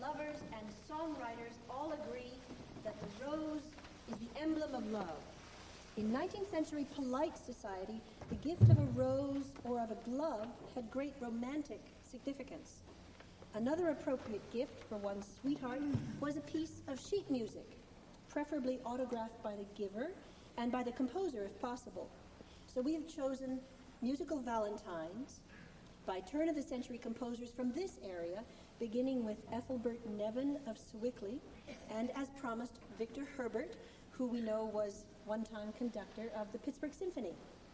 lovers and songwriters all agree that the rose is the emblem of love. In 19th century polite society, the gift of a rose or of a glove had great romantic significance. Another appropriate gift for one's sweetheart was a piece of sheet music, preferably autographed by the giver and by the composer if possible. So we have chosen musical valentines by turn-of-the-century composers from this area, beginning with Ethelbert Nevin of Sewickley, and as promised, Victor Herbert, who we know was one-time conductor of the Pittsburgh Symphony.